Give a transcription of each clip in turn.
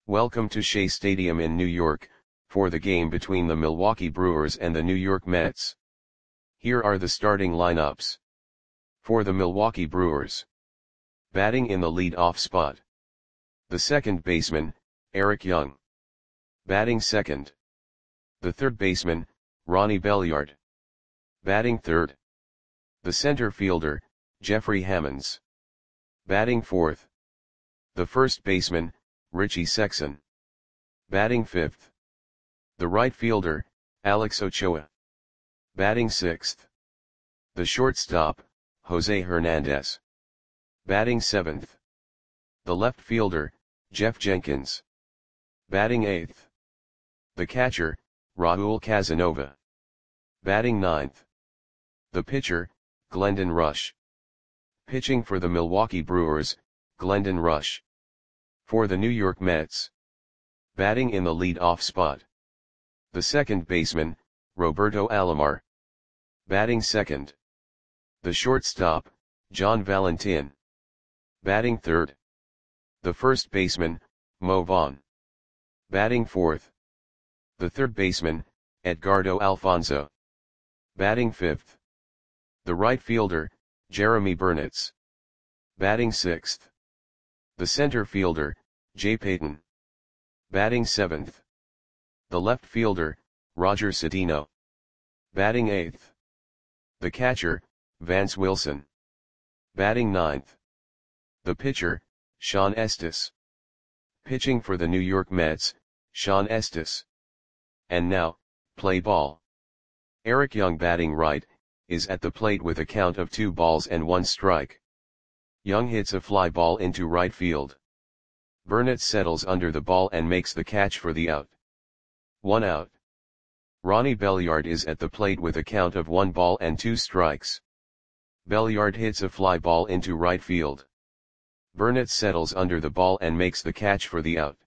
Welcome to Shea Stadium in New York, for the game between the Milwaukee Brewers and the New York Mets. Here are the starting lineups. For the Milwaukee Brewers. Batting in the lead-off spot. The second baseman, Eric Young. Batting second. The third baseman, Ronnie Belliard. Batting third. The center fielder, Jeffrey Hammonds. Batting fourth. The first baseman, Richie Sexson. Batting fifth. The right fielder, Alex Ochoa. Batting sixth. The shortstop, Jose Hernandez. Batting seventh. The left fielder, Jeff Jenkins. Batting eighth. The catcher, Raul Casanova. Batting ninth. The pitcher, Glendon Rush. Pitching for the Milwaukee Brewers, Glendon Rush. For the New York Mets. Batting in the lead-off spot. The second baseman, Roberto Alomar. Batting second. The shortstop, John Valentin. Batting third. The first baseman, Mo Vaughn. Batting fourth. The third baseman, Edgardo Alfonzo. Batting fifth. The right fielder, Jeremy Burnitz. Batting sixth. The center fielder, Jay Payton. Batting seventh. The left fielder, Roger Cedeno. Batting eighth. The catcher, Vance Wilson. Batting ninth. The pitcher, Sean Estes. Pitching for the New York Mets, Sean Estes. And now, play ball. Eric Young batting right, is at the plate with a count of 2 balls and 1 strike. Young hits a fly ball into right field. Burnitz settles under the ball and makes the catch for the out. 1 out. Ronnie Belliard is at the plate with a count of 1 ball and 2 strikes. Belliard hits a fly ball into right field. Burnitz settles under the ball and makes the catch for the out.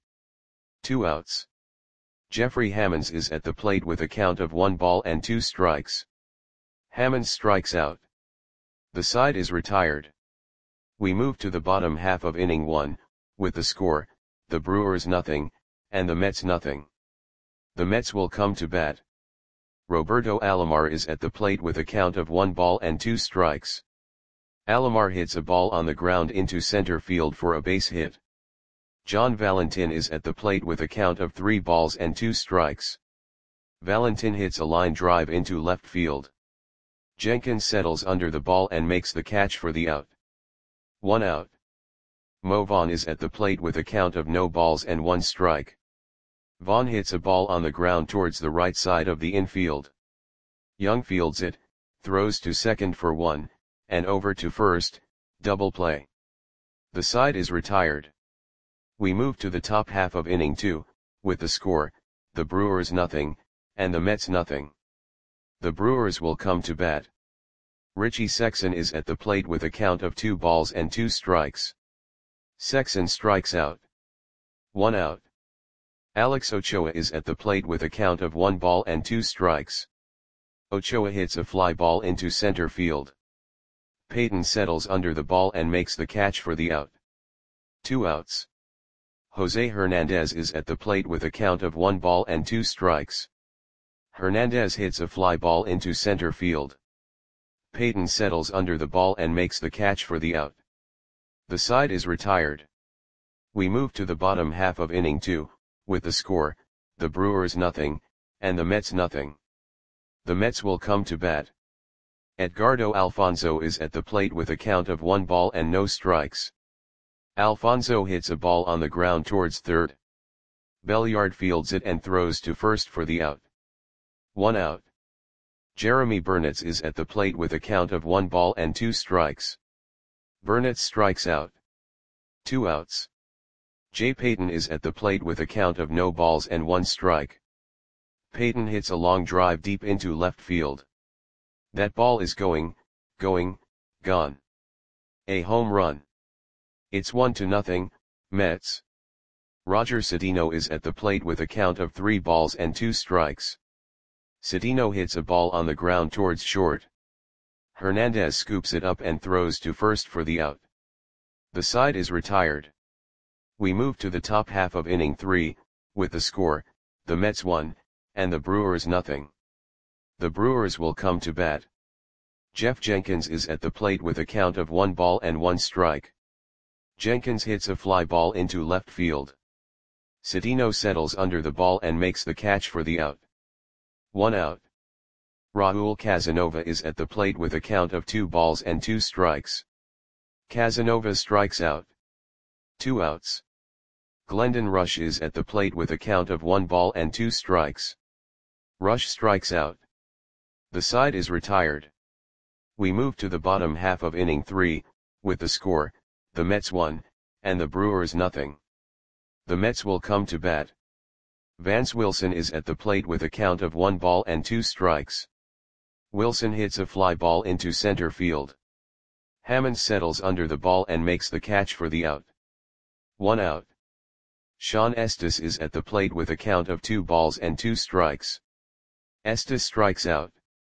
2 outs. Jeffrey Hammonds is at the plate with a count of 1 ball and 2 strikes. Hammonds strikes out. The side is retired. We move to the bottom half of inning 1, with the score, the Brewers nothing, and the Mets nothing. The Mets will come to bat. Roberto Alomar is at the plate with a count of 1 ball and 2 strikes. Alomar hits a ball on the ground into center field for a base hit. John Valentin is at the plate with a count of 3 balls and 2 strikes. Valentin hits a line drive into left field. Jenkins settles under the ball and makes the catch for the out. 1 out. Mo Vaughn is at the plate with a count of no balls and 1 strike. Vaughn hits a ball on the ground towards the right side of the infield. Young fields it, throws to second for 1, and over to first, double play. The side is retired. We move to the top half of inning 2, with the score, the Brewers nothing, and the Mets nothing. The Brewers will come to bat. Richie Sexson is at the plate with a count of 2 balls and 2 strikes. Sexson strikes out. 1 out. Alex Ochoa is at the plate with a count of 1 ball and 2 strikes. Ochoa hits a fly ball into center field. Payton settles under the ball and makes the catch for the out. 2 outs. Jose Hernandez is at the plate with a count of 1 ball and 2 strikes. Hernandez hits a fly ball into center field. Payton settles under the ball and makes the catch for the out. The side is retired. We move to the bottom half of inning 2, with the score, the Brewers nothing, and the Mets nothing. The Mets will come to bat. Edgardo Alfonzo is at the plate with a count of 1 ball and no strikes. Alfonzo hits a ball on the ground towards third. Belliard fields it and throws to first for the out. 1 out. Jeremy Burnitz is at the plate with a count of 1 ball and 2 strikes. Burnitz strikes out. 2 outs. Jay Payton is at the plate with a count of no balls and 1 strike. Payton hits a long drive deep into left field. That ball is gone. A home run. It's 1-0, Mets. Roger Cedeno is at the plate with a count of 3 balls and 2 strikes. Cedeno hits a ball on the ground towards short. Hernandez scoops it up and throws to first for the out. The side is retired. We move to the top half of inning 3, with the score, the Mets 1, and the Brewers nothing. The Brewers will come to bat. Jeff Jenkins is at the plate with a count of 1 ball and 1 strike. Jenkins hits a fly ball into left field. Cedeno settles under the ball and makes the catch for the out. 1 out. Raul Casanova is at the plate with a count of 2 balls and 2 strikes. Casanova strikes out. 2 outs. Glendon Rush is at the plate with a count of 1 ball and 2 strikes. Rush strikes out. The side is retired. We move to the bottom half of inning 3, with the score, the Mets 1, and the Brewers nothing. The Mets will come to bat. Vance Wilson is at the plate with a count of 1 ball and 2 strikes. Wilson hits a fly ball into center field. Hammond settles under the ball and makes the catch for the out. 1 out. Sean Estes is at the plate with a count of 2 balls and 2 strikes. Estes strikes out.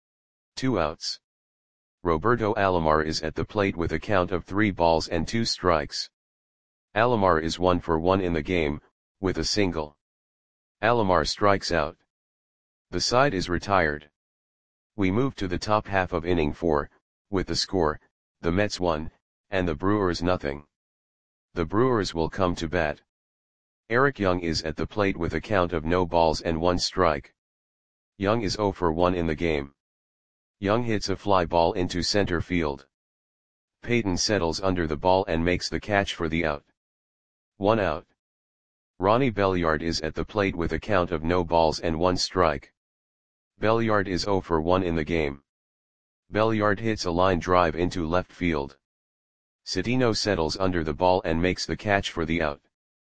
2 outs. Roberto Alomar is at the plate with a count of 3 balls and 2 strikes. Alomar is 1 for 1 in the game, with a single. Alomar strikes out. The side is retired. We move to the top half of inning 4, with the score, the Mets 1, and the Brewers nothing. The Brewers will come to bat. Eric Young is at the plate with a count of no balls and 1 strike. Young is 0 for 1 in the game. Young hits a fly ball into center field. Payton settles under the ball and makes the catch for the out. 1 out. Ronnie Belliard is at the plate with a count of no balls and 1 strike. Belliard is 0 for 1 in the game. Belliard hits a line drive into left field. Cedeno settles under the ball and makes the catch for the out.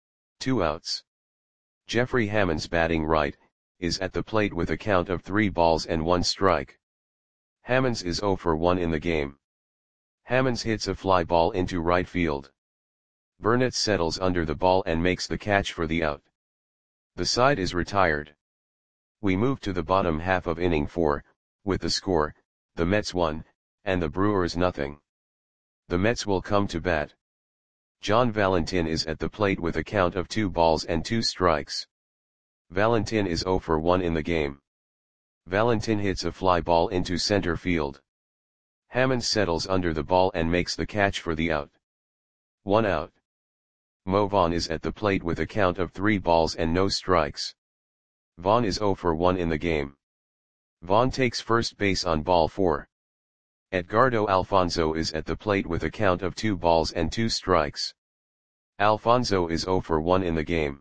2 outs. Jeffrey Hammonds, batting right, is at the plate with a count of 3 balls and 1 strike. Hammonds is 0 for 1 in the game. Hammonds hits a fly ball into right field. Burnett settles under the ball and makes the catch for the out. The side is retired. We move to the bottom half of inning 4, with the score, the Mets 1, and the Brewers nothing. The Mets will come to bat. John Valentin is at the plate with a count of 2 balls and 2 strikes. Valentin is 0 for 1 in the game. Valentin hits a fly ball into center field. Hammond settles under the ball and makes the catch for the out. 1 out. Mo Vaughn is at the plate with a count of 3 balls and no strikes. Vaughn is 0 for 1 in the game. Vaughn takes first base on ball 4. Edgardo Alfonzo is at the plate with a count of 2 balls and 2 strikes. Alfonzo is 0 for 1 in the game.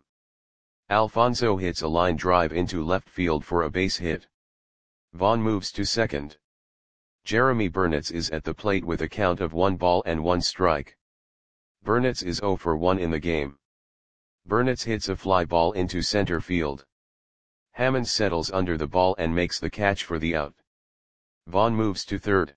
Alfonzo hits a line drive into left field for a base hit. Vaughn moves to second. Jeremy Burnitz is at the plate with a count of 1 ball and 1 strike. Burnitz is 0 for 1 in the game. Burnitz hits a fly ball into center field. Hammond settles under the ball and makes the catch for the out. Vaughn moves to third.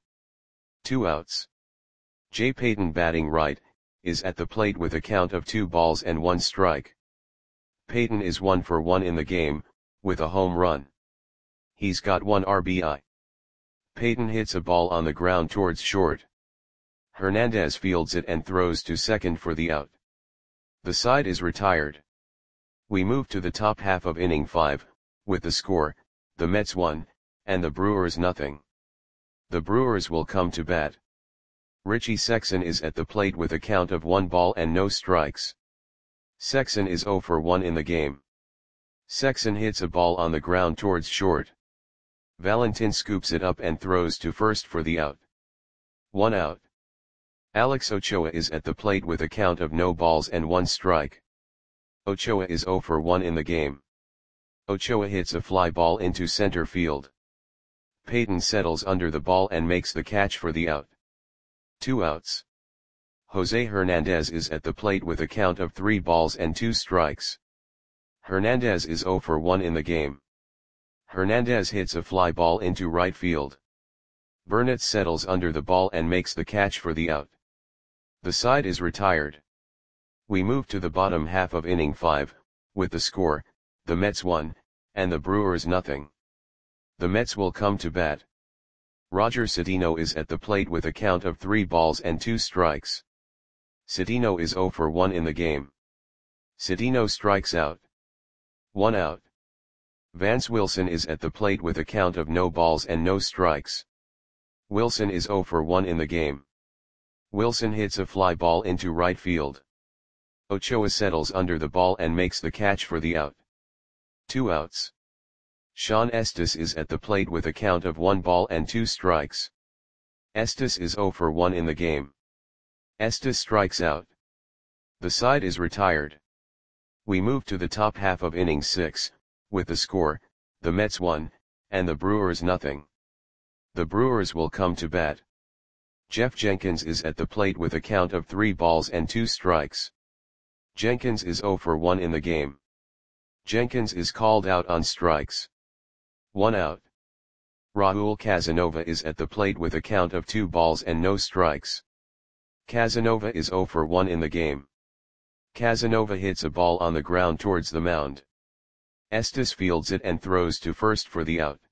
2 outs. Jay Payton, batting right, is at the plate with a count of 2 balls and 1 strike. Payton is 1 for 1 in the game, with a home run. He's got 1 RBI. Payton hits a ball on the ground towards short. Hernandez fields it and throws to second for the out. The side is retired. We move to the top half of inning 5, with the score, the Mets 1, and the Brewers nothing. The Brewers will come to bat. Richie Sexson is at the plate with a count of 1 ball and no strikes. Sexson is 0 for 1 in the game. Sexson hits a ball on the ground towards short. Valentin scoops it up and throws to first for the out. 1 out. Alex Ochoa is at the plate with a count of no balls and 1 strike. Ochoa is 0 for 1 in the game. Ochoa hits a fly ball into center field. Payton settles under the ball and makes the catch for the out. 2 outs. Jose Hernandez is at the plate with a count of 3 balls and 2 strikes. Hernandez is 0 for 1 in the game. Hernandez hits a fly ball into right field. Burnett settles under the ball and makes the catch for the out. The side is retired. We move to the bottom half of inning 5, with the score, the Mets 1, and the Brewers nothing. The Mets will come to bat. Roger Cedeno is at the plate with a count of 3 balls and 2 strikes. Cedeno is 0 for 1 in the game. Cedeno strikes out. 1 out. Vance Wilson is at the plate with a count of no balls and no strikes. Wilson is 0 for 1 in the game. Wilson hits a fly ball into right field. Ochoa settles under the ball and makes the catch for the out. 2 outs. Sean Estes is at the plate with a count of 1 ball and 2 strikes. Estes is 0 for 1 in the game. Estes strikes out. The side is retired. We move to the top half of inning 6, with the score, the Mets 1, and the Brewers nothing. The Brewers will come to bat. Jeff Jenkins is at the plate with a count of 3 balls and 2 strikes. Jenkins is 0 for 1 in the game. Jenkins is called out on strikes. 1 out. Raul Casanova is at the plate with a count of 2 balls and no strikes. Casanova is 0 for 1 in the game. Casanova hits a ball on the ground towards the mound. Estes fields it and throws to first for the out.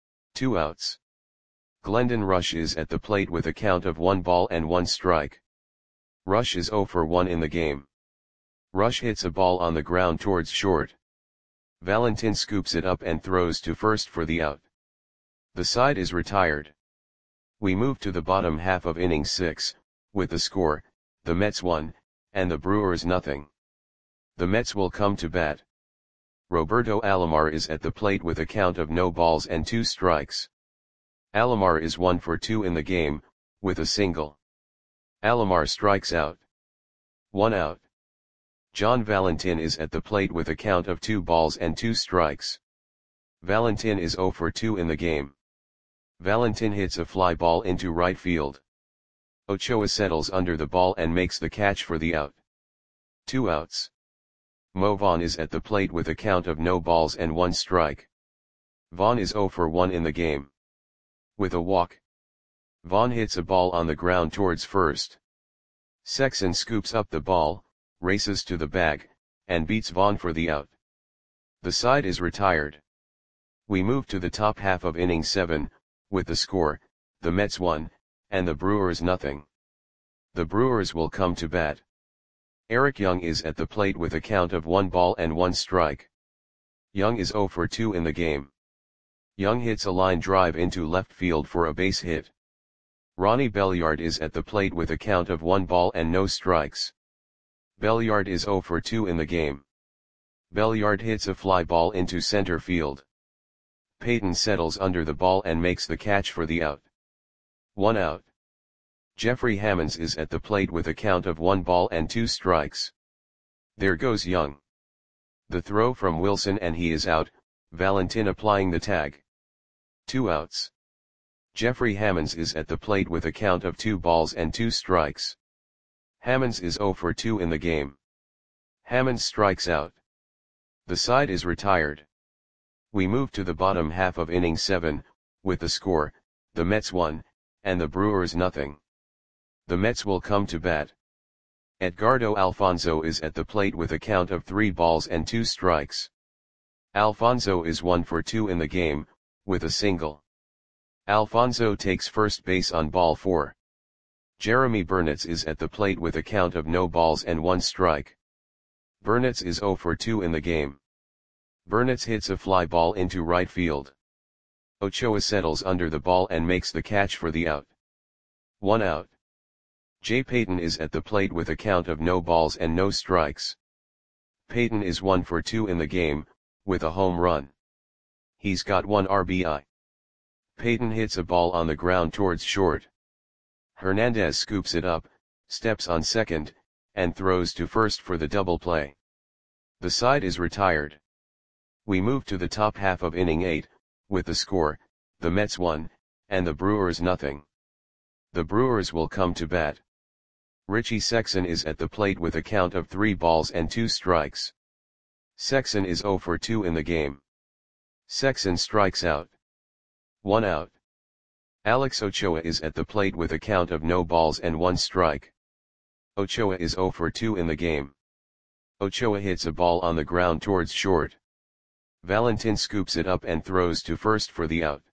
2 outs. Glendon Rush is at the plate with a count of 1 ball and 1 strike. Rush is 0 for 1 in the game. Rush hits a ball on the ground towards short. Valentin scoops it up and throws to first for the out. The side is retired. We move to the bottom half of inning 6, with the score, the Mets 1, and the Brewers nothing. The Mets will come to bat. Roberto Alomar is at the plate with a count of no balls and 2 strikes. Alomar is 1 for 2 in the game, with a single. Alomar strikes out. 1 out. John Valentin is at the plate with a count of 2 balls and 2 strikes. Valentin is 0 for 2 in the game. Valentin hits a fly ball into right field. Ochoa settles under the ball and makes the catch for the out. 2 outs. Mo Vaughn is at the plate with a count of no balls and 1 strike. Vaughn is 0 for 1 in the game. With a walk. Vaughn hits a ball on the ground towards first. Sexson scoops up the ball, races to the bag, and beats Vaughn for the out. The side is retired. We move to the top half of inning 7, with the score, the Mets 1, and the Brewers nothing. The Brewers will come to bat. Eric Young is at the plate with a count of 1 ball and 1 strike. Young is 0 for 2 in the game. Young hits a line drive into left field for a base hit. Ronnie Belliard is at the plate with a count of 1 ball and no strikes. Belliard is 0 for 2 in the game. Belliard hits a fly ball into center field. Payton settles under the ball and makes the catch for the out. 1 out. Jeffrey Hammonds is at the plate with a count of 1 ball and 2 strikes. There goes Young. The throw from Wilson and he is out, Valentin applying the tag. 2 outs. Jeffrey Hammonds is at the plate with a count of 2 balls and 2 strikes. Hammonds is 0 for 2 in the game. Hammonds strikes out. The side is retired. We move to the bottom half of inning 7, with the score, the Mets 1, and the Brewers nothing. The Mets will come to bat. Edgardo Alfonzo is at the plate with a count of 3 balls and 2 strikes. Alfonzo is 1 for 2 in the game, with a single. Alfonzo takes first base on ball 4. Jeremy Burnitz is at the plate with a count of no balls and 1 strike. Burnitz is 0 for 2 in the game. Burnitz hits a fly ball into right field. Ochoa settles under the ball and makes the catch for the out. 1 out. Jay Payton is at the plate with a count of no balls and no strikes. Payton is 1 for 2 in the game, with a home run. He's got 1 RBI. Payton hits a ball on the ground towards short. Hernandez scoops it up, steps on second, and throws to first for the double play. The side is retired. We move to the top half of inning 8, with the score, the Mets 1, and the Brewers nothing. The Brewers will come to bat. Richie Sexson is at the plate with a count of 3 balls and 2 strikes. Sexson is 0 for 2 in the game. Sexson strikes out. 1 out. Alex Ochoa is at the plate with a count of no balls and 1 strike. Ochoa is 0 for 2 in the game. Ochoa hits a ball on the ground towards short. Valentin scoops it up and throws to first for the out.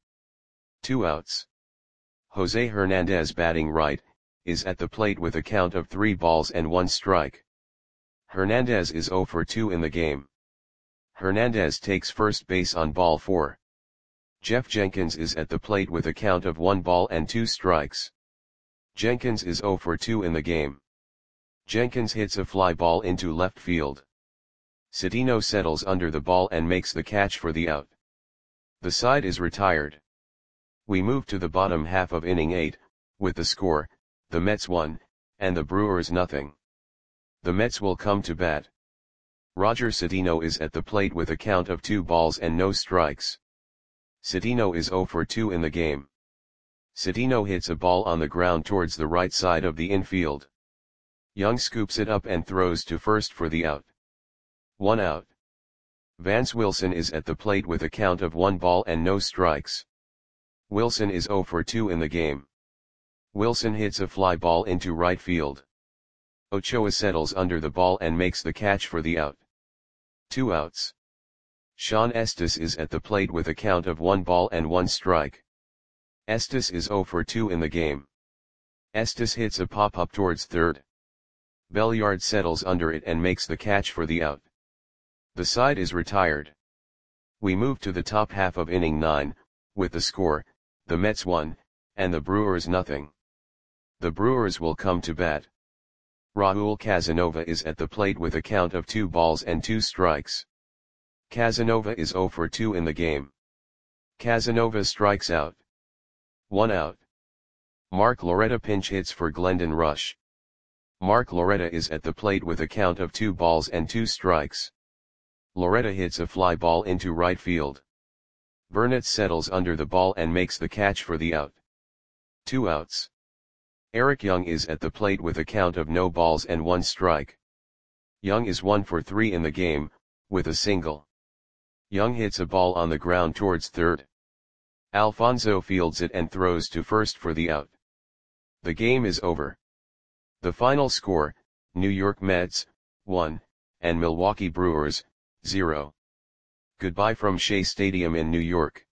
2 outs. Jose Hernandez batting right, is at the plate with a count of 3 balls and 1 strike. Hernandez is 0 for 2 in the game. Hernandez takes first base on ball 4. Jeff Jenkins is at the plate with a count of 1 ball and 2 strikes. Jenkins is 0 for 2 in the game. Jenkins hits a fly ball into left field. Cedeno settles under the ball and makes the catch for the out. The side is retired. We move to the bottom half of inning 8, with the score, the Mets 1, and the Brewers nothing. The Mets will come to bat. Roger Cedeno is at the plate with a count of 2 balls and no strikes. Cedeno is 0 for 2 in the game. Cedeno hits a ball on the ground towards the right side of the infield. Young scoops it up and throws to first for the out. 1 out. Vance Wilson is at the plate with a count of 1 ball and no strikes. Wilson is 0 for 2 in the game. Wilson hits a fly ball into right field. Ochoa settles under the ball and makes the catch for the out. 2 outs. Sean Estes is at the plate with a count of 1 ball and 1 strike. Estes is 0 for 2 in the game. Estes hits a pop-up towards third. Belliard settles under it and makes the catch for the out. The side is retired. We move to the top half of inning 9, with the score, the Mets 1, and the Brewers nothing. The Brewers will come to bat. Raul Casanova is at the plate with a count of 2 balls and 2 strikes. Casanova is 0 for 2 in the game. Casanova strikes out. 1 out. Mark Loretta pinch hits for Glendon Rush. Mark Loretta is at the plate with a count of 2 balls and 2 strikes. Loretta hits a fly ball into right field. Burnett settles under the ball and makes the catch for the out. 2 outs. Eric Young is at the plate with a count of no balls and 1 strike. Young is 1 for 3 in the game, with a single. Young hits a ball on the ground towards third. Alfonso fields it and throws to first for the out. The game is over. The final score, New York Mets, 1, and Milwaukee Brewers, 0. Goodbye from Shea Stadium in New York.